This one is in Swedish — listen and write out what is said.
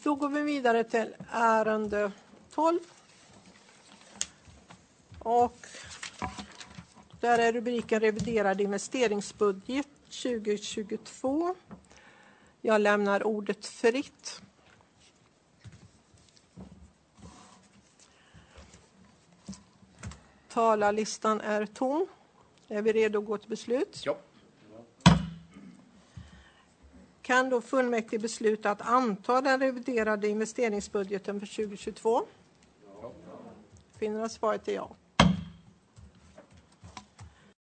Då går vi vidare till ärende 12. Och där är rubriken reviderad investeringsbudget 2022. Jag lämnar ordet fritt. Talarlistan är tom. Är vi redo att gå till beslut? Ja. Kan då fullmäktige besluta att anta den reviderade investeringsbudgeten för 2022? Ja. Finner att svaret är ja.